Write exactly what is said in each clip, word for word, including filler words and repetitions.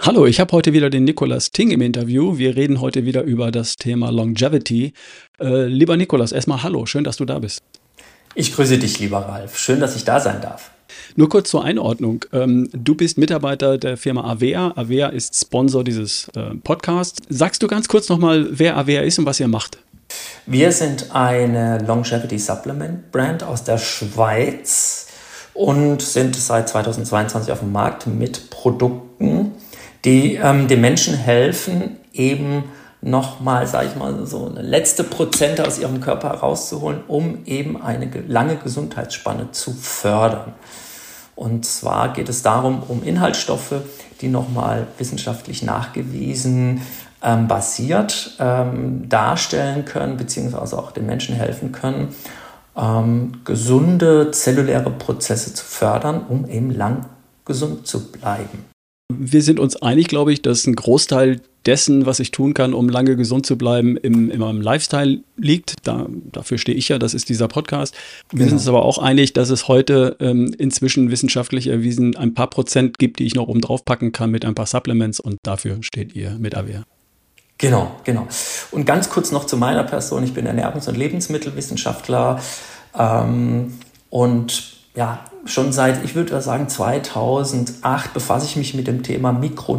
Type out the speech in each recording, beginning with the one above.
Hallo, ich habe heute wieder den Nikolaus Ting im Interview. Wir reden heute wieder über das Thema Longevity. Äh, lieber Nikolaus, erstmal hallo, schön, dass du da bist. Ich grüße dich, lieber Ralf. Schön, dass ich da sein darf. Nur kurz zur Einordnung. Ähm, du bist Mitarbeiter der Firma Avea. Avea ist Sponsor dieses äh, Podcasts. Sagst du ganz kurz nochmal, wer Avea ist und was ihr macht? Wir sind eine Longevity Supplement Brand aus der Schweiz und sind seit zweitausendzweiundzwanzig auf dem Markt mit Produkten, die ähm, den Menschen helfen, eben nochmal, sage ich mal, so eine letzte Prozente aus ihrem Körper herauszuholen, um eben eine lange Gesundheitsspanne zu fördern. Und zwar geht es darum, um Inhaltsstoffe, die nochmal wissenschaftlich nachgewiesen ähm, basiert ähm, darstellen können, beziehungsweise auch den Menschen helfen können, ähm, gesunde zelluläre Prozesse zu fördern, um eben lang gesund zu bleiben. Wir sind uns einig, glaube ich, dass ein Großteil dessen, was ich tun kann, um lange gesund zu bleiben, im, in meinem Lifestyle liegt. Da, dafür stehe ich ja, das ist dieser Podcast. Wir genau. sind uns aber auch einig, dass es heute ähm, inzwischen wissenschaftlich erwiesen ein paar Prozent gibt, die ich noch oben drauf packen kann mit ein paar Supplements, und dafür steht ihr mit Avea. Genau, genau. Und ganz kurz noch zu meiner Person. Ich bin Ernährungs- und Lebensmittelwissenschaftler ähm, und ja, schon seit, ich würde sagen, zweitausendacht befasse ich mich mit dem Thema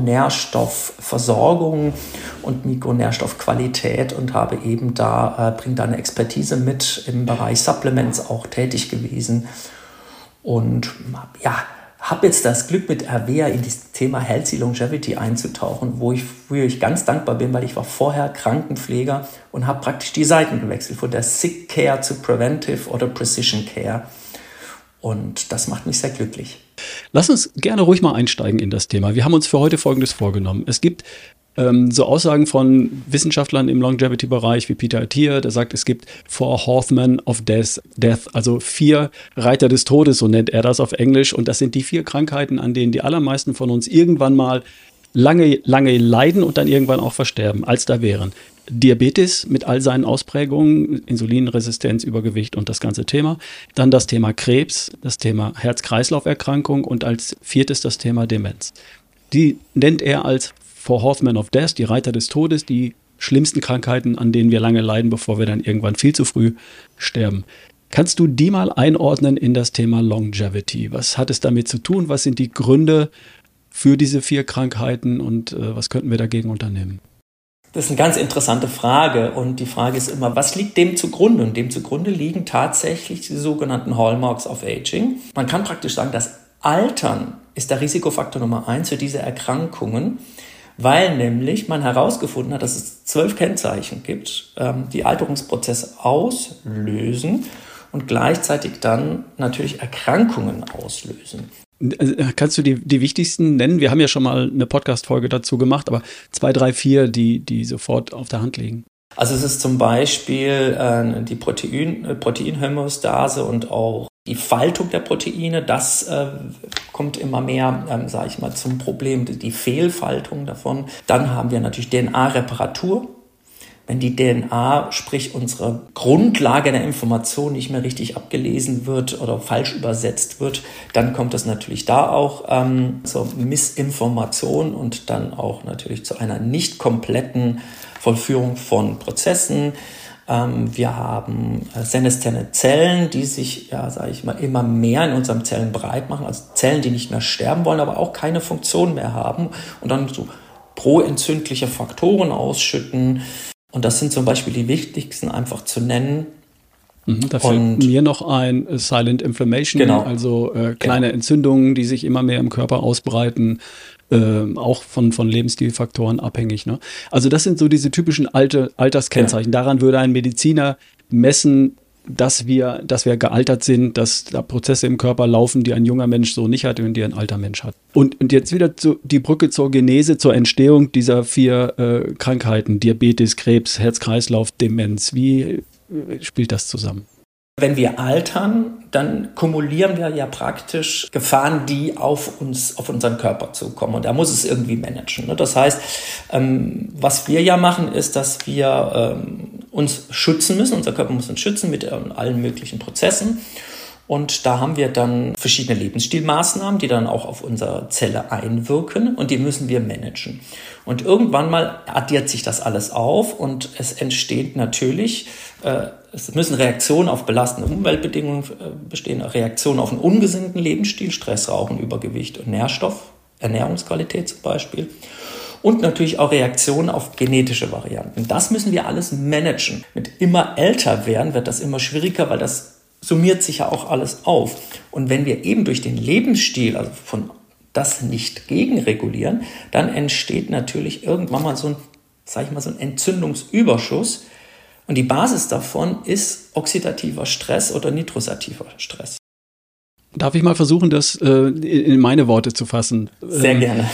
Mikronährstoffversorgung und Mikronährstoffqualität und habe eben da, äh, bringe da eine Expertise mit im Bereich Supplements auch tätig gewesen. Und ja, habe jetzt das Glück, mit Avea in das Thema Healthy Longevity einzutauchen, wo ich, wofür ich ganz dankbar bin, weil ich war vorher Krankenpfleger und habe praktisch die Seiten gewechselt, von der Sick Care zu Preventive oder Precision Care. Und das macht mich sehr glücklich. Lass uns gerne ruhig mal einsteigen in das Thema. Wir haben uns für heute Folgendes vorgenommen. Es gibt ähm, so Aussagen von Wissenschaftlern im Longevity-Bereich wie Peter Attia, der sagt, es gibt four Horsemen of Death, Death, also vier Reiter des Todes, so nennt er das auf Englisch. Und das sind die vier Krankheiten, an denen die allermeisten von uns irgendwann mal lange, lange leiden und dann irgendwann auch versterben, als da wären. Diabetes mit all seinen Ausprägungen, Insulinresistenz, Übergewicht und das ganze Thema. Dann das Thema Krebs, das Thema Herz-Kreislauf-Erkrankung und als viertes das Thema Demenz. Die nennt er als Four Horsemen of Death, die Reiter des Todes, die schlimmsten Krankheiten, an denen wir lange leiden, bevor wir dann irgendwann viel zu früh sterben. Kannst du die mal einordnen in das Thema Longevity? Was hat es damit zu tun? Was sind die Gründe für diese vier Krankheiten und äh, was könnten wir dagegen unternehmen? Das ist eine ganz interessante Frage und die Frage ist immer, was liegt dem zugrunde? Und dem zugrunde liegen tatsächlich die sogenannten Hallmarks of Aging. Man kann praktisch sagen, das Altern ist der Risikofaktor Nummer eins für diese Erkrankungen, weil nämlich man herausgefunden hat, dass es zwölf Kennzeichen gibt, die Alterungsprozesse auslösen und gleichzeitig dann natürlich Erkrankungen auslösen. Kannst du die, die wichtigsten nennen? Wir haben ja schon mal eine Podcast-Folge dazu gemacht, aber zwei, drei, vier, die, die sofort auf der Hand liegen. Also es ist zum Beispiel äh, die Protein, äh, Proteinhomöostase und auch die Faltung der Proteine. Das äh, kommt immer mehr, ähm, sage ich mal, zum Problem, die Fehlfaltung davon. Dann haben wir natürlich D N A-Reparatur. Wenn die D N A, sprich unsere Grundlage der Information, nicht mehr richtig abgelesen wird oder falsch übersetzt wird, dann kommt es natürlich da auch ähm, zur Missinformation und dann auch natürlich zu einer nicht kompletten Vollführung von Prozessen. Ähm, wir haben äh, senesterne Zellen, die sich, ja, sage ich mal, immer mehr in unseren Zellen breit machen, also Zellen, die nicht mehr sterben wollen, aber auch keine Funktion mehr haben und dann so proentzündliche Faktoren ausschütten. Und das sind zum Beispiel die wichtigsten einfach zu nennen. Mhm, da fällt mir noch ein äh, Silent Inflammation, genau. also äh, kleine genau. Entzündungen, die sich immer mehr im Körper ausbreiten, äh, auch von, von Lebensstilfaktoren abhängig. Ne? Also das sind so diese typischen alte Alterskennzeichen. Genau. Daran würde ein Mediziner messen, dass wir, dass wir gealtert sind, dass da Prozesse im Körper laufen, die ein junger Mensch so nicht hat und die ein alter Mensch hat. Und, und jetzt wieder zu, die Brücke zur Genese, zur Entstehung dieser vier äh, Krankheiten, Diabetes, Krebs, Herz-Kreislauf, Demenz. Wie äh, spielt das zusammen? Wenn wir altern, dann kumulieren wir ja praktisch Gefahren, die auf uns, auf unseren Körper zukommen. Und da muss es irgendwie managen. Ne? Das heißt, ähm, was wir ja machen, ist, dass wir ähm, uns schützen müssen. Unser Körper muss uns schützen mit ähm, allen möglichen Prozessen. Und da haben wir dann verschiedene Lebensstilmaßnahmen, die dann auch auf unsere Zelle einwirken und die müssen wir managen. Und irgendwann mal addiert sich das alles auf und es entsteht natürlich, äh, es müssen Reaktionen auf belastende Umweltbedingungen äh, bestehen, Reaktionen auf einen ungesunden Lebensstil, Stress, Rauchen, Übergewicht und Nährstoff, Ernährungsqualität zum Beispiel. Und natürlich auch Reaktionen auf genetische Varianten. Das müssen wir alles managen. Mit immer älter werden wird das immer schwieriger, weil das summiert sich ja auch alles auf. Und wenn wir eben durch den Lebensstil, also von das nicht gegenregulieren, dann entsteht natürlich irgendwann mal so ein, sag ich mal, so ein Entzündungsüberschuss. Und die Basis davon ist oxidativer Stress oder nitrosativer Stress. Darf ich mal versuchen, das äh, in meine Worte zu fassen? Sehr ähm, gerne.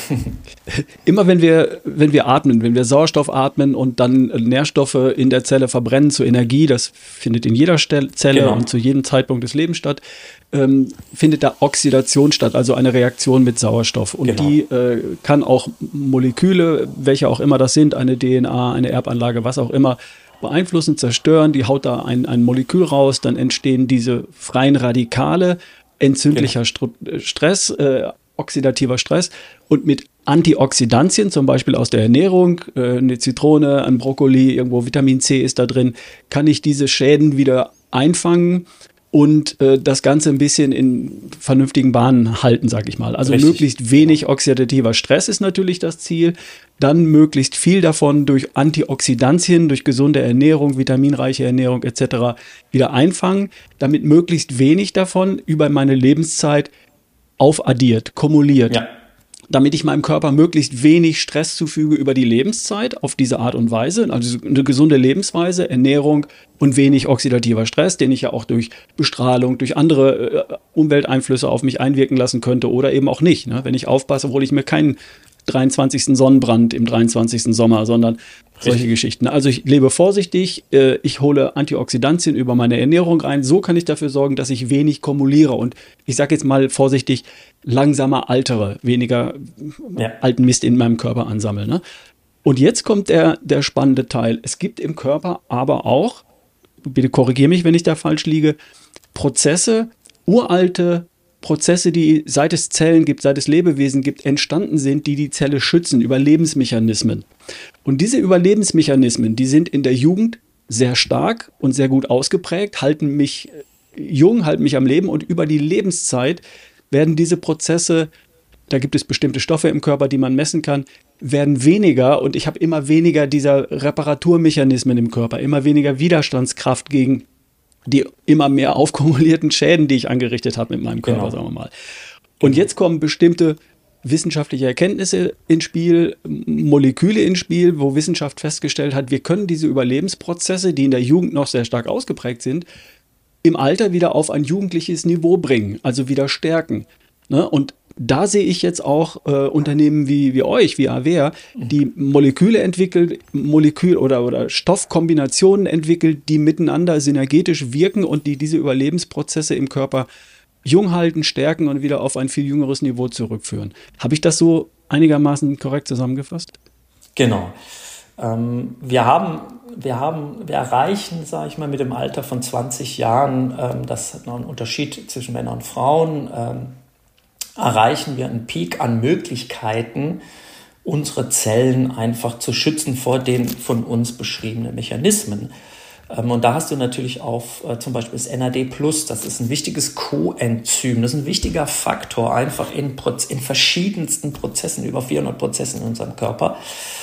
Immer wenn wir, wenn wir atmen, wenn wir Sauerstoff atmen und dann Nährstoffe in der Zelle verbrennen zu Energie, das findet in jeder Stel- Zelle genau. und zu jedem Zeitpunkt des Lebens statt, ähm, findet da Oxidation statt, also eine Reaktion mit Sauerstoff. Und genau. die äh, kann auch Moleküle, welche auch immer das sind, eine D N A, eine Erbanlage, was auch immer, beeinflussen, zerstören. Die haut da ein, ein Molekül raus, dann entstehen diese freien Radikale, entzündlicher genau. Stress, äh, oxidativer Stress und mit Antioxidantien, zum Beispiel aus der Ernährung, äh, eine Zitrone, ein Brokkoli, irgendwo Vitamin C ist da drin, kann ich diese Schäden wieder einfangen und äh, das Ganze ein bisschen in vernünftigen Bahnen halten, sag ich mal. Also Richtig. möglichst wenig oxidativer Stress ist natürlich das Ziel. Dann möglichst viel davon durch Antioxidantien, durch gesunde Ernährung, vitaminreiche Ernährung et cetera wieder einfangen, damit möglichst wenig davon über meine Lebenszeit aufaddiert, kumuliert. Ja. Damit ich meinem Körper möglichst wenig Stress zufüge über die Lebenszeit auf diese Art und Weise. Also eine gesunde Lebensweise, Ernährung und wenig oxidativer Stress, den ich ja auch durch Bestrahlung, durch andere äh, Umwelteinflüsse auf mich einwirken lassen könnte oder eben auch nicht. Ne? Wenn ich aufpasse, hole ich mir keinen dreiundzwanzigsten Sonnenbrand im dreiundzwanzigsten Sommer, sondern solche Richtig. Geschichten. Also ich lebe vorsichtig, äh, ich hole Antioxidantien über meine Ernährung rein. So kann ich dafür sorgen, dass ich wenig kumuliere und ich sage jetzt mal vorsichtig, langsamer altere, weniger ja. alten Mist in meinem Körper ansammle. Ne? Und jetzt kommt der, der spannende Teil. Es gibt im Körper aber auch, bitte korrigiere mich, wenn ich da falsch liege, Prozesse, uralte Prozesse, die seit es Zellen gibt, seit es Lebewesen gibt, entstanden sind, die die Zelle schützen, Überlebensmechanismen. Und diese Überlebensmechanismen, die sind in der Jugend sehr stark und sehr gut ausgeprägt, halten mich jung, halten mich am Leben und über die Lebenszeit werden diese Prozesse, da gibt es bestimmte Stoffe im Körper, die man messen kann, werden weniger und ich habe immer weniger dieser Reparaturmechanismen im Körper, immer weniger Widerstandskraft gegen die immer mehr aufkumulierten Schäden, die ich angerichtet habe mit meinem Körper, genau. sagen wir mal. Und jetzt kommen bestimmte wissenschaftliche Erkenntnisse ins Spiel, Moleküle ins Spiel, wo Wissenschaft festgestellt hat, wir können diese Überlebensprozesse, die in der Jugend noch sehr stark ausgeprägt sind, im Alter wieder auf ein jugendliches Niveau bringen, also wieder stärken. Ne? Und da sehe ich jetzt auch äh, Unternehmen wie, wie euch, wie Avea, die Moleküle entwickelt, Molekül- oder, oder Stoffkombinationen entwickelt, die miteinander synergetisch wirken und die diese Überlebensprozesse im Körper jung halten, stärken und wieder auf ein viel jüngeres Niveau zurückführen. Habe ich das so einigermaßen korrekt zusammengefasst? Genau. Ähm, wir haben, wir haben, wir erreichen, sage ich mal, mit dem Alter von zwanzig Jahren, ähm, das ist noch ein Unterschied zwischen Männern und Frauen, ähm, erreichen wir einen Peak an Möglichkeiten, unsere Zellen einfach zu schützen vor den von uns beschriebenen Mechanismen. Und da hast du natürlich auf äh, zum Beispiel das N A D plus, das ist ein wichtiges Coenzym, das ist ein wichtiger Faktor einfach in, Proz- in verschiedensten Prozessen, über vierhundert Prozessen in unserem Körper.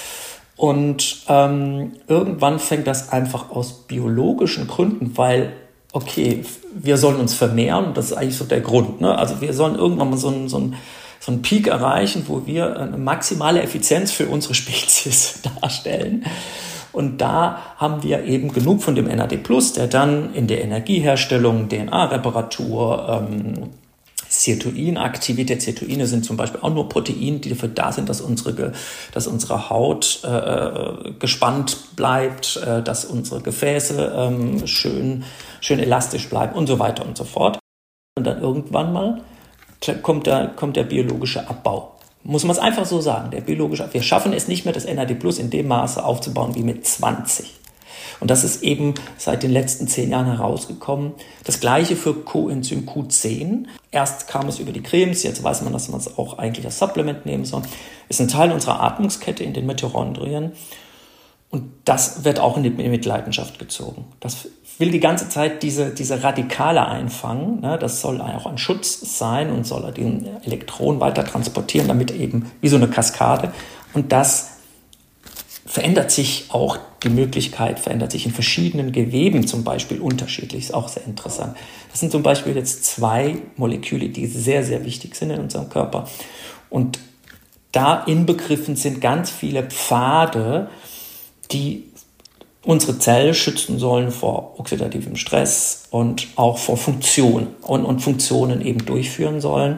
Und ähm, irgendwann fängt das einfach aus biologischen Gründen, weil okay, wir sollen uns vermehren, das ist eigentlich so der Grund. Ne? Also wir sollen irgendwann mal so einen, so einen, so einen Peak erreichen, wo wir eine maximale Effizienz für unsere Spezies darstellen. Und da haben wir eben genug von dem N A D plus, der dann in der Energieherstellung, D N A-Reparatur, ähm, Sirtuinaktivität, Sirtuine sind zum Beispiel auch nur Proteine, die dafür da sind, dass unsere, dass unsere Haut äh, gespannt bleibt, äh, dass unsere Gefäße ähm, schön, schön elastisch bleiben und so weiter und so fort. Und dann irgendwann mal kommt der, kommt der biologische Abbau. Muss man es einfach so sagen, der biologische Abbau. Wir schaffen es nicht mehr, das N A D plus in dem Maße aufzubauen wie mit zwanzig. Und das ist eben seit den letzten zehn Jahren herausgekommen. Das gleiche für Coenzym Q zehn. Erst kam es über die Cremes, jetzt weiß man, dass man es auch eigentlich als Supplement nehmen soll. Ist ein Teil unserer Atmungskette in den Mitochondrien. Und das wird auch in die Mitleidenschaft gezogen. Das will die ganze Zeit diese, diese Radikale einfangen. Ne? Das soll auch ein Schutz sein und soll den Elektron weiter transportieren, damit eben wie so eine Kaskade. Und das verändert sich auch, die Möglichkeit verändert sich in verschiedenen Geweben zum Beispiel unterschiedlich. Ist auch sehr interessant. Das sind zum Beispiel jetzt zwei Moleküle, die sehr, sehr wichtig sind in unserem Körper. Und da inbegriffen sind ganz viele Pfade, die unsere Zelle schützen sollen vor oxidativem Stress und auch vor Funktion und, und Funktionen eben durchführen sollen,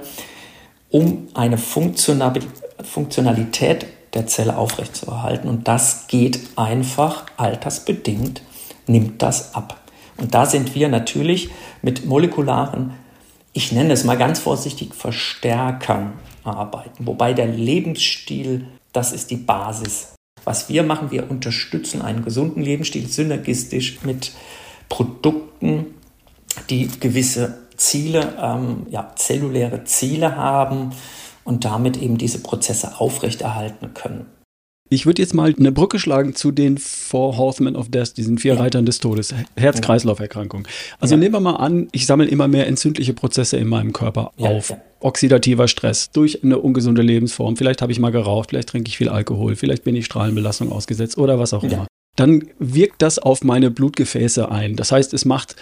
um eine Funktionalität der Zelle aufrechtzuerhalten. Und das geht einfach altersbedingt, nimmt das ab. Und da sind wir natürlich mit molekularen, ich nenne es mal ganz vorsichtig, Verstärkern arbeiten. Wobei der Lebensstil, das ist die Basis. Was wir machen, wir unterstützen einen gesunden Lebensstil synergistisch mit Produkten, die gewisse Ziele, ähm, ja, zelluläre Ziele haben und damit eben diese Prozesse aufrechterhalten können. Ich würde jetzt mal eine Brücke schlagen zu den Four Horsemen of Death, diesen vier ja. Reitern des Todes, Herz-Kreislauf-Erkrankungen. Also ja. nehmen wir mal an, ich sammle immer mehr entzündliche Prozesse in meinem Körper ja, auf. Ja. Oxidativer Stress durch eine ungesunde Lebensform. Vielleicht habe ich mal geraucht, vielleicht trinke ich viel Alkohol, vielleicht bin ich Strahlenbelastung ausgesetzt oder was auch immer. Ja. Dann wirkt das auf meine Blutgefäße ein. Das heißt, es macht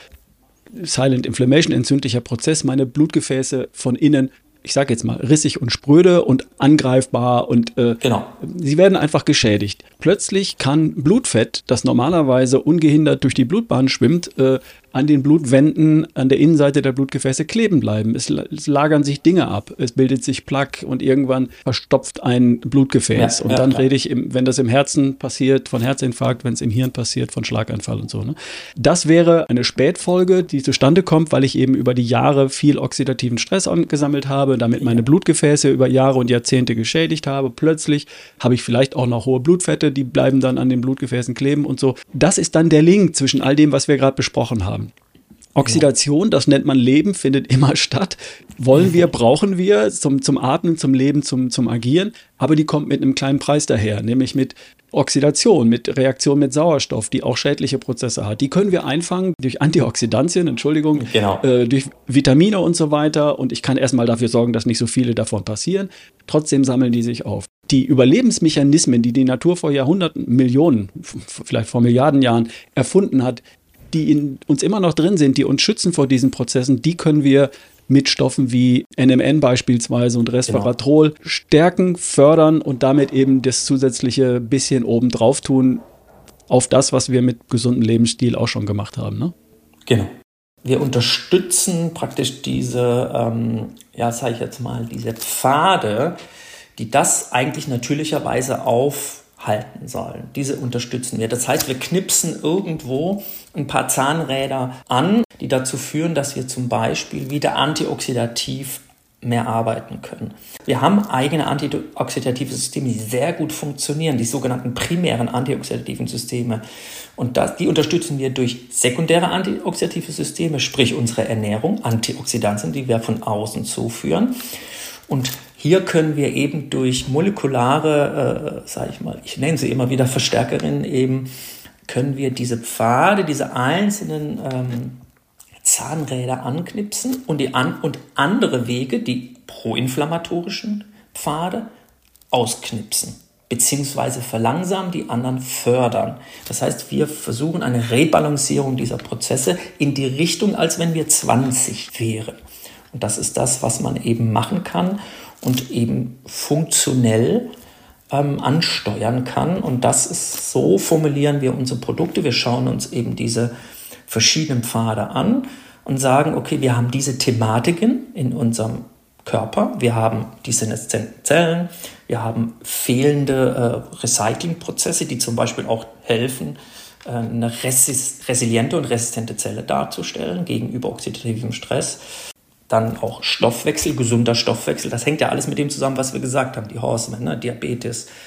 Silent Inflammation, entzündlicher Prozess, meine Blutgefäße von innen, ich sage jetzt mal, rissig und spröde und angreifbar und äh, genau. sie werden einfach geschädigt. Plötzlich kann Blutfett, das normalerweise ungehindert durch die Blutbahn schwimmt, äh, an den Blutwänden, an der Innenseite der Blutgefäße kleben bleiben. Es, es lagern sich Dinge ab, es bildet sich Plaque und irgendwann verstopft ein Blutgefäß. Ja, und ja, dann ja. rede ich, im, wenn das im Herzen passiert, von Herzinfarkt, wenn es im Hirn passiert, von Schlaganfall und so. Ne? Das wäre eine Spätfolge, die zustande kommt, weil ich eben über die Jahre viel oxidativen Stress angesammelt habe, damit meine Blutgefäße über Jahre und Jahrzehnte geschädigt habe. Plötzlich habe ich vielleicht auch noch hohe Blutfette, die bleiben dann an den Blutgefäßen kleben und so. Das ist dann der Link zwischen all dem, was wir gerade besprochen haben. Oxidation, das nennt man Leben, findet immer statt. Wollen wir, brauchen wir zum, zum Atmen, zum Leben, zum, zum Agieren. Aber die kommt mit einem kleinen Preis daher, nämlich mit Oxidation, mit Reaktion mit Sauerstoff, die auch schädliche Prozesse hat. Die können wir einfangen durch Antioxidantien, Entschuldigung, genau. äh, durch Vitamine und so weiter. Und ich kann erstmal dafür sorgen, dass nicht so viele davon passieren. Trotzdem sammeln die sich auf. Die Überlebensmechanismen, die die Natur vor Jahrhunderten, Millionen, vielleicht vor Milliarden Jahren erfunden hat, die in uns immer noch drin sind, die uns schützen vor diesen Prozessen, die können wir mit Stoffen wie N M N beispielsweise und Resveratrol genau. stärken, fördern und damit eben das zusätzliche bisschen obendrauf tun auf das, was wir mit gesundem Lebensstil auch schon gemacht haben. Ne? Genau. Wir unterstützen praktisch diese, ähm, ja, sage ich jetzt mal, diese Pfade, die das eigentlich natürlicherweise auf halten sollen. Diese unterstützen wir. Das heißt, wir knipsen irgendwo ein paar Zahnräder an, die dazu führen, dass wir zum Beispiel wieder antioxidativ mehr arbeiten können. Wir haben eigene antioxidative Systeme, die sehr gut funktionieren, die sogenannten primären antioxidativen Systeme. Und das, die unterstützen wir durch sekundäre antioxidative Systeme, sprich unsere Ernährung, Antioxidantien, die wir von außen zuführen. Und hier können wir eben durch molekulare, äh, sage ich mal, ich nenne sie immer wieder Verstärkerinnen, eben können wir diese Pfade, diese einzelnen ähm, Zahnräder anknipsen und, die an, und andere Wege, die proinflammatorischen Pfade, ausknipsen, beziehungsweise verlangsamen, die anderen fördern. Das heißt, wir versuchen eine Rebalancierung dieser Prozesse in die Richtung, als wenn wir zwanzig wären. Und das ist das, was man eben machen kann und eben funktionell ähm, ansteuern kann. Und das ist, so formulieren wir unsere Produkte. Wir schauen uns eben diese verschiedenen Pfade an und sagen, okay, wir haben diese Thematiken in unserem Körper, wir haben die seneszenten Zellen, wir haben fehlende äh, Recyclingprozesse, die zum Beispiel auch helfen, äh, eine resis- resiliente und resistente Zelle darzustellen gegenüber oxidativem Stress. Dann auch Stoffwechsel, gesunder Stoffwechsel, das hängt ja alles mit dem zusammen, was wir gesagt haben, die Horsemen, ne? Diabetes,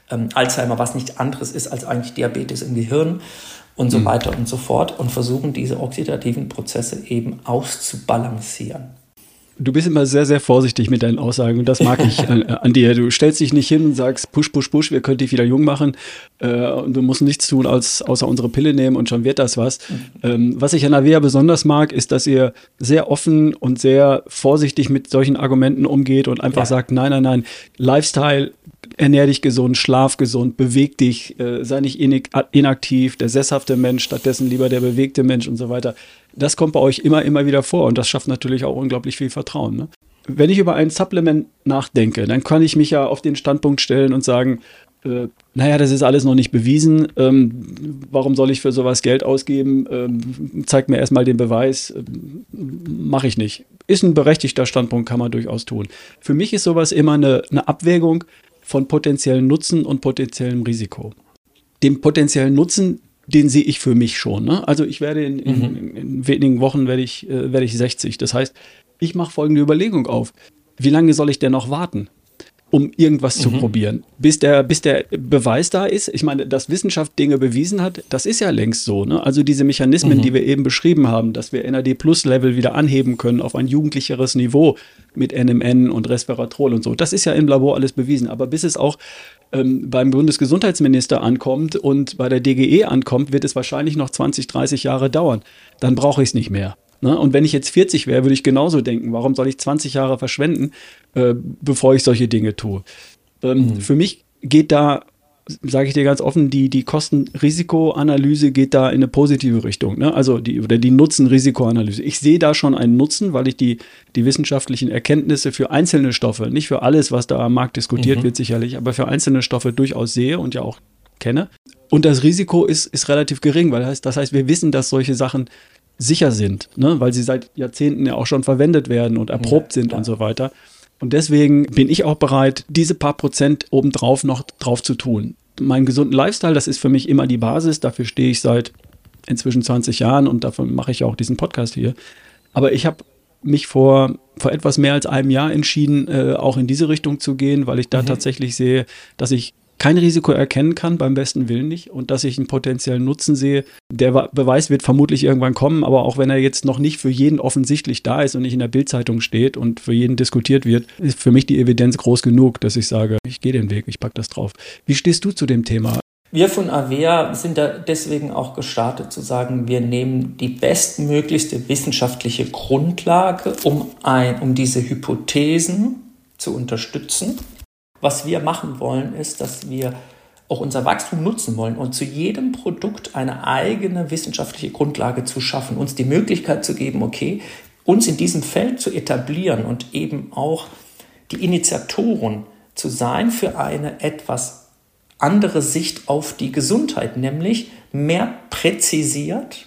ähm, Alzheimer, was nicht anderes ist als eigentlich Diabetes im Gehirn und so mhm. weiter und so fort und versuchen, diese oxidativen Prozesse eben auszubalancieren. Du bist immer sehr, sehr vorsichtig mit deinen Aussagen und das mag ich an, an dir. Du stellst dich nicht hin und sagst, push, push, push, wir können dich wieder jung machen äh, und du musst nichts tun, als, außer unsere Pille nehmen und schon wird das was. Mhm. Ähm, was ich an Avea besonders mag, ist, dass ihr sehr offen und sehr vorsichtig mit solchen Argumenten umgeht und einfach ja. sagt, nein, nein, nein, Lifestyle, ernähr dich gesund, schlaf gesund, beweg dich, äh, sei nicht inaktiv, der sesshafte Mensch, stattdessen lieber der bewegte Mensch und so weiter. Das kommt bei euch immer, immer wieder vor und das schafft natürlich auch unglaublich viel Vertrauen. Ne? Wenn ich über ein Supplement nachdenke, dann kann ich mich ja auf den Standpunkt stellen und sagen, äh, naja, das ist alles noch nicht bewiesen, ähm, warum soll ich für sowas Geld ausgeben, ähm, zeigt mir erstmal den Beweis, ähm, mache ich nicht. Ist ein berechtigter Standpunkt, kann man durchaus tun. Für mich ist sowas immer eine, eine Abwägung von potenziellen Nutzen und potenziellem Risiko. Dem potenziellen Nutzen, den sehe ich für mich schon. Ne? Also ich werde in, in, in, in wenigen Wochen werde ich, äh, werde ich sechzig. Das heißt, ich mache folgende Überlegung auf. Wie lange soll ich denn noch warten, um irgendwas mhm. zu probieren? Bis der, bis der Beweis da ist. Ich meine, dass Wissenschaft Dinge bewiesen hat, das ist ja längst so. Ne? Also diese Mechanismen, mhm. die wir eben beschrieben haben, dass wir N A D-Plus-Level wieder anheben können auf ein jugendlicheres Niveau mit N M N und Resveratrol und so. Das ist ja im Labor alles bewiesen. Aber bis es auch ähm, beim Bundesgesundheitsminister ankommt und bei der D G E ankommt, wird es wahrscheinlich noch zwanzig, dreißig Jahre dauern. Dann brauche ich es nicht mehr. Ne? Und wenn ich jetzt vierzig wäre, würde ich genauso denken. Warum soll ich zwanzig Jahre verschwenden, äh, bevor ich solche Dinge tue? Ähm, mhm. Für mich geht da, sage ich dir ganz offen, die, die Kosten-Risiko-Analyse geht da in eine positive Richtung. Ne? Also die, oder die Nutzen-Risiko-Analyse. Ich sehe da schon einen Nutzen, weil ich die, die wissenschaftlichen Erkenntnisse für einzelne Stoffe, nicht für alles, was da am Markt diskutiert mhm. wird sicherlich, aber für einzelne Stoffe durchaus sehe und ja auch kenne. Und das Risiko ist, ist relativ gering, weil das heißt, das heißt, wir wissen, dass solche Sachen sicher sind, ne? Weil sie seit Jahrzehnten ja auch schon verwendet werden und erprobt ja, sind und so weiter. Und deswegen bin ich auch bereit, diese paar Prozent obendrauf noch drauf zu tun. Meinen gesunden Lifestyle, das ist für mich immer die Basis. Dafür stehe ich seit inzwischen zwanzig Jahren und dafür mache ich auch diesen Podcast hier. Aber ich habe mich vor, vor etwas mehr als einem Jahr entschieden, äh, auch in diese Richtung zu gehen, weil ich da mhm. tatsächlich sehe, dass ich kein Risiko erkennen kann, beim besten Willen nicht, und dass ich einen potenziellen Nutzen sehe. Der Beweis wird vermutlich irgendwann kommen, aber auch wenn er jetzt noch nicht für jeden offensichtlich da ist und nicht in der Bildzeitung steht und für jeden diskutiert wird, ist für mich die Evidenz groß genug, dass ich sage, ich gehe den Weg, ich packe das drauf. Wie stehst du zu dem Thema? Wir von Avea sind da deswegen auch gestartet zu sagen, wir nehmen die bestmöglichste wissenschaftliche Grundlage, um, ein, um diese Hypothesen zu unterstützen. Was wir machen wollen, ist, dass wir auch unser Wachstum nutzen wollen und zu jedem Produkt eine eigene wissenschaftliche Grundlage zu schaffen, uns die Möglichkeit zu geben, okay, uns in diesem Feld zu etablieren und eben auch die Initiatoren zu sein für eine etwas andere Sicht auf die Gesundheit, nämlich mehr präzisiert.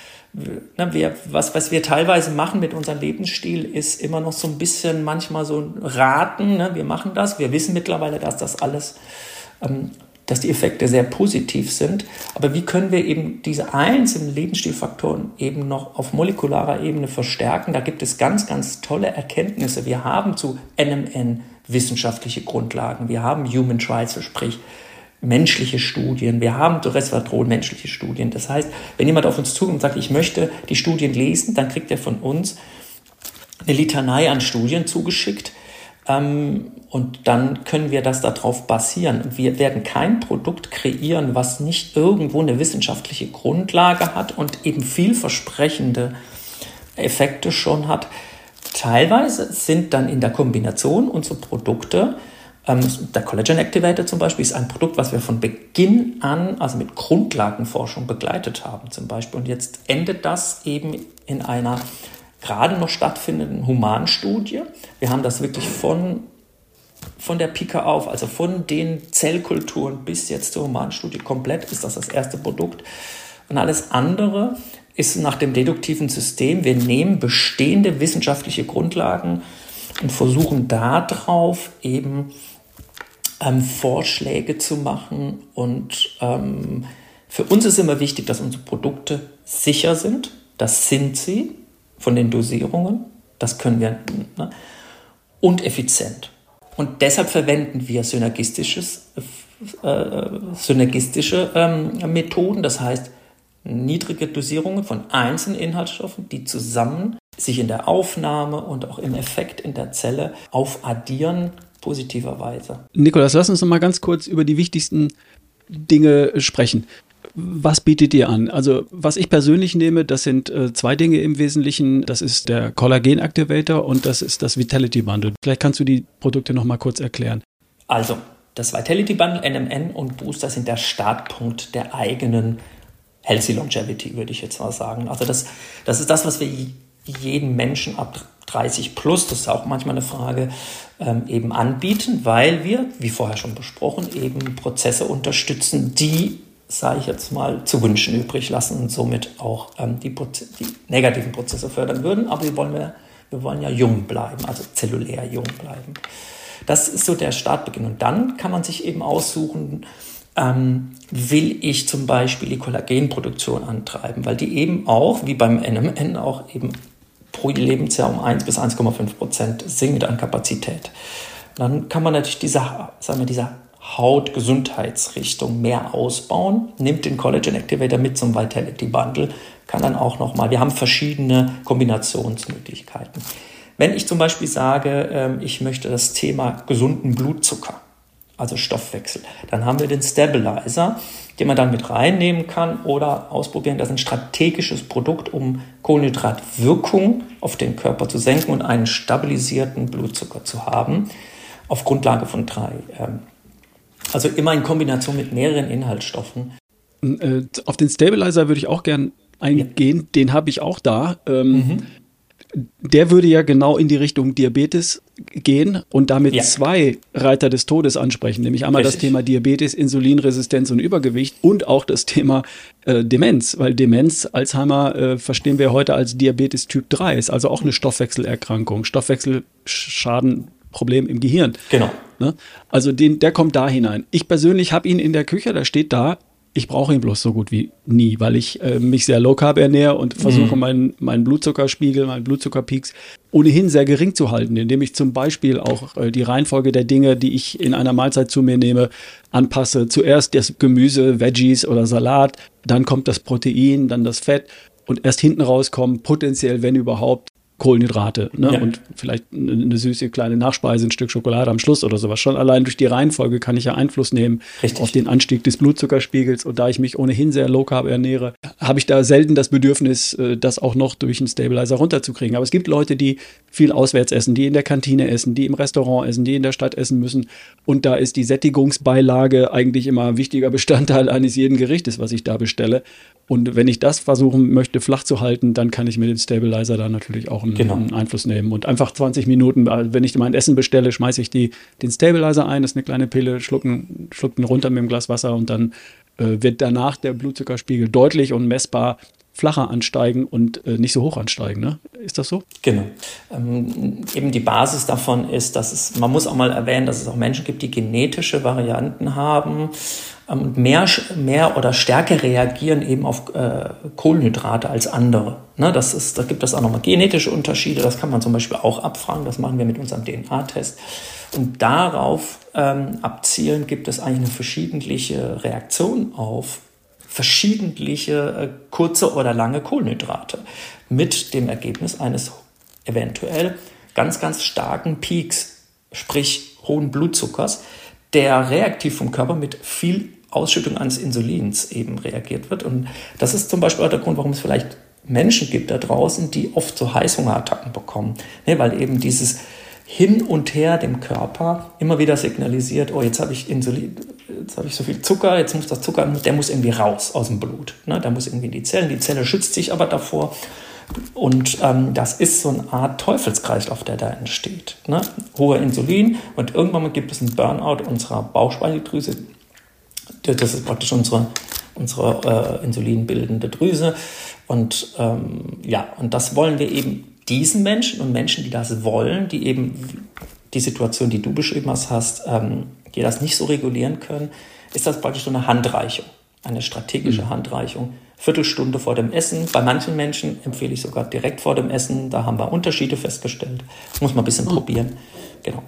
Wir, was, was wir teilweise machen mit unserem Lebensstil, ist immer noch so ein bisschen manchmal so ein Raten. Ne? Wir machen das, wir wissen mittlerweile, dass das alles, ähm, dass die Effekte sehr positiv sind. Aber wie können wir eben diese einzelnen Lebensstilfaktoren eben noch auf molekularer Ebene verstärken? Da gibt es ganz, ganz tolle Erkenntnisse. Wir haben zu N M N wissenschaftliche Grundlagen. Wir haben Human Trials, sprich menschliche Studien, wir haben zu Resveratrol menschliche Studien. Das heißt, wenn jemand auf uns zukommt und sagt, ich möchte die Studien lesen, dann kriegt er von uns eine Litanei an Studien zugeschickt ähm, und dann können wir das darauf basieren. Und wir werden kein Produkt kreieren, was nicht irgendwo eine wissenschaftliche Grundlage hat und eben vielversprechende Effekte schon hat. Teilweise sind dann in der Kombination unsere Produkte, der Collagen Activator zum Beispiel ist ein Produkt, was wir von Beginn an, also mit Grundlagenforschung begleitet haben zum Beispiel. Und jetzt endet das eben in einer gerade noch stattfindenden Humanstudie. Wir haben das wirklich von, von der Pike auf, also von den Zellkulturen bis jetzt zur Humanstudie komplett, ist das das erste Produkt. Und alles andere ist nach dem deduktiven System. Wir nehmen bestehende wissenschaftliche Grundlagen und versuchen darauf eben Ähm, Vorschläge zu machen. Und ähm, für uns ist immer wichtig, dass unsere Produkte sicher sind. Das sind sie von den Dosierungen. Das können wir. Ne? Und effizient. Und deshalb verwenden wir synergistisches äh, synergistische ähm, Methoden, das heißt niedrige Dosierungen von einzelnen Inhaltsstoffen, die zusammen sich in der Aufnahme und auch im Effekt in der Zelle aufaddieren, positiverweise. Nikolaus, lass uns noch mal ganz kurz über die wichtigsten Dinge sprechen. Was bietet ihr an? Also was ich persönlich nehme, das sind äh, zwei Dinge im Wesentlichen. Das ist der Collagen Activator und das ist das Vitality Bundle. Vielleicht kannst du die Produkte noch mal kurz erklären. Also das Vitality Bundle, N M N und Booster sind der Startpunkt der eigenen Healthy Longevity, würde ich jetzt mal sagen. Also das, das ist das, was wir jedem Menschen ab dreißig plus, das ist auch manchmal eine Frage, ähm, eben anbieten, weil wir, wie vorher schon besprochen, eben Prozesse unterstützen, die, sage ich jetzt mal, zu wünschen übrig lassen und somit auch ähm, die, Proze- die negativen Prozesse fördern würden. Aber wir wollen, ja, wir wollen ja jung bleiben, also zellulär jung bleiben. Das ist so der Startbeginn. Und dann kann man sich eben aussuchen, ähm, will ich zum Beispiel die Kollagenproduktion antreiben, weil die eben auch, wie beim N M N, auch eben pro Lebensjahr um eins bis eins Komma fünf Prozent sinkt an Kapazität. Dann kann man natürlich diese, sagen wir, diese Hautgesundheitsrichtung mehr ausbauen, nimmt den Collagen Activator mit zum Vitality Bundle, kann dann auch nochmal, wir haben verschiedene Kombinationsmöglichkeiten. Wenn ich zum Beispiel sage, ich möchte das Thema gesunden Blutzucker, also Stoffwechsel, dann haben wir den Stabilizer, den man dann mit reinnehmen kann oder ausprobieren. Das ist ein strategisches Produkt, um Kohlenhydratwirkung auf den Körper zu senken und einen stabilisierten Blutzucker zu haben, auf Grundlage von drei. Also immer in Kombination mit mehreren Inhaltsstoffen. Auf den Stabilizer würde ich auch gern eingehen, ja. Den habe ich auch da. Ähm, mhm. Der würde ja genau in die Richtung Diabetes gehen und damit ja. zwei Reiter des Todes ansprechen, nämlich einmal Richtig. Das Thema Diabetes, Insulinresistenz und Übergewicht und auch das Thema äh, Demenz, weil Demenz, Alzheimer äh, verstehen wir heute als Diabetes Typ drei, ist also auch eine Stoffwechselerkrankung, Stoffwechselschaden, Problem im Gehirn. Genau. Ne? Also den, der kommt da hinein. Ich persönlich habe ihn in der Küche, da steht da, ich brauche ihn bloß so gut wie nie, weil ich äh, mich sehr low carb ernähre und versuche, mhm. meinen, meinen Blutzuckerspiegel, meinen Blutzuckerpeaks ohnehin sehr gering zu halten, indem ich zum Beispiel auch äh, die Reihenfolge der Dinge, die ich in einer Mahlzeit zu mir nehme, anpasse. Zuerst das Gemüse, Veggies oder Salat, dann kommt das Protein, dann das Fett und erst hinten rauskommen potenziell, wenn überhaupt, Kohlenhydrate, ne? Ja. Und vielleicht eine süße kleine Nachspeise, ein Stück Schokolade am Schluss oder sowas. Schon allein durch die Reihenfolge kann ich ja Einfluss nehmen Richtig. Auf den Anstieg des Blutzuckerspiegels. Und da ich mich ohnehin sehr low carb ernähre, habe ich da selten das Bedürfnis, das auch noch durch einen Stabilizer runterzukriegen. Aber es gibt Leute, die viel auswärts essen, die in der Kantine essen, die im Restaurant essen, die in der Stadt essen müssen. Und da ist die Sättigungsbeilage eigentlich immer ein wichtiger Bestandteil eines jeden Gerichtes, was ich da bestelle. Und wenn ich das versuchen möchte, flach zu halten, dann kann ich mit dem Stabilizer da natürlich auch einen, genau. einen Einfluss nehmen. Und einfach zwanzig Minuten, wenn ich mein Essen bestelle, schmeiße ich die, den Stabilizer ein, das ist eine kleine Pille, schlucken, schlucken runter mit einem Glas Wasser und dann äh, wird danach der Blutzuckerspiegel deutlich und messbar flacher ansteigen und äh, nicht so hoch ansteigen. Ne? Ist das so? Genau. Ähm, eben die Basis davon ist, dass es, man muss auch mal erwähnen, dass es auch Menschen gibt, die genetische Varianten haben und ähm, mehr, mehr oder stärker reagieren eben auf äh, Kohlenhydrate als andere. Ne? Das ist, da gibt es auch nochmal genetische Unterschiede, das kann man zum Beispiel auch abfragen, das machen wir mit unserem D N A-Test. Und darauf ähm, abzielen gibt es eigentlich eine verschiedentliche Reaktion auf verschiedentliche äh, kurze oder lange Kohlenhydrate mit dem Ergebnis eines eventuell ganz, ganz starken Peaks, sprich hohen Blutzuckers, der reaktiv vom Körper mit viel Ausschüttung eines Insulins eben reagiert wird. Und das ist zum Beispiel auch der Grund, warum es vielleicht Menschen gibt da draußen, die oft so Heißhungerattacken bekommen, ne, weil eben dieses hin und her dem Körper immer wieder signalisiert, oh, jetzt habe ich Insulin, jetzt habe ich so viel Zucker, jetzt muss das Zucker, der muss irgendwie raus aus dem Blut. Ne? Der muss irgendwie in die Zellen, die Zelle schützt sich aber davor. Und ähm, das ist so eine Art Teufelskreislauf, der da entsteht. Ne? Hohe Insulin und irgendwann mal gibt es einen Burnout unserer Bauchspeicheldrüse. Das ist praktisch unsere, unsere äh, insulinbildende Drüse. Und ähm, ja, und das wollen wir eben diesen Menschen und Menschen, die das wollen, die eben die Situation, die du beschrieben hast, hast ähm, die das nicht so regulieren können, ist das praktisch so eine Handreichung, eine strategische mhm. Handreichung. Viertelstunde vor dem Essen. Bei manchen Menschen empfehle ich sogar direkt vor dem Essen. Da haben wir Unterschiede festgestellt. Das muss man ein bisschen mhm. probieren. Genau.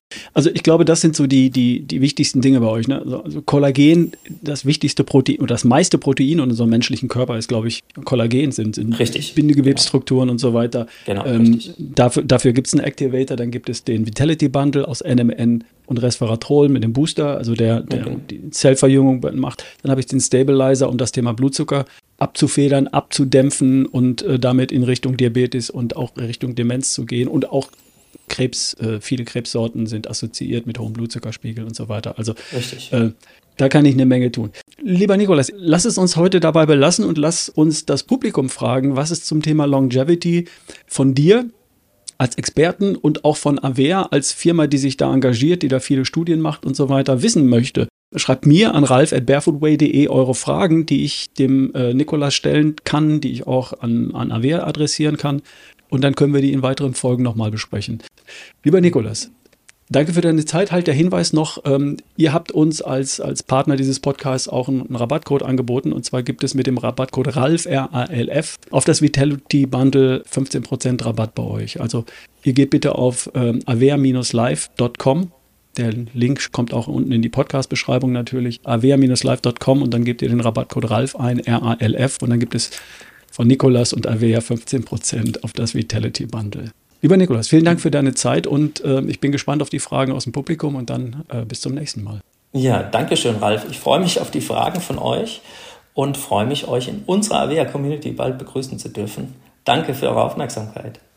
Also ich glaube, das sind so die, die, die wichtigsten Dinge bei euch. Ne? Also, also Kollagen, das wichtigste Protein oder das meiste Protein in unserem menschlichen Körper ist, glaube ich, Kollagen sind, sind richtig. Bindegewebsstrukturen genau. und so weiter. Genau, ähm, richtig. Dafür, dafür gibt es einen Activator, dann gibt es den Vitality Bundle aus N M N und Resveratrol mit dem Booster, also der, der okay. die Zellverjüngung macht. Dann habe ich den Stabilizer, um das Thema Blutzucker abzufedern, abzudämpfen und äh, damit in Richtung Diabetes und auch in Richtung Demenz zu gehen und auch Krebs, äh, viele Krebssorten sind assoziiert mit hohem Blutzuckerspiegel und so weiter. Also äh, da kann ich eine Menge tun. Lieber Nikolaus, lass es uns heute dabei belassen und lass uns das Publikum fragen, was es zum Thema Longevity von dir als Experten und auch von Avea als Firma, die sich da engagiert, die da viele Studien macht und so weiter, wissen möchte. Schreibt mir an ralf at barefootway punkt de eure Fragen, die ich dem äh, Nikolaus stellen kann, die ich auch an, an Avea adressieren kann. Und dann können wir die in weiteren Folgen nochmal besprechen. Lieber Nikolaus, danke für deine Zeit. Halt der Hinweis noch, ähm, ihr habt uns als, als Partner dieses Podcasts auch einen, einen Rabattcode angeboten. Und zwar gibt es mit dem Rabattcode RALF, R A L F, auf das Vitality Bundle fünfzehn Prozent Rabatt bei euch. Also ihr geht bitte auf ähm, avea dash live punkt com. Der Link kommt auch unten in die Podcast-Beschreibung natürlich. avea dash live punkt com und dann gebt ihr den Rabattcode RALF ein, R A L F. Und dann gibt es von Nikolaus und Avea fünfzehn Prozent auf das Vitality Bundle. Lieber Nikolaus, vielen Dank für deine Zeit und äh, ich bin gespannt auf die Fragen aus dem Publikum und dann äh, bis zum nächsten Mal. Ja, danke schön, Ralf. Ich freue mich auf die Fragen von euch und freue mich, euch in unserer Avea-Community bald begrüßen zu dürfen. Danke für eure Aufmerksamkeit.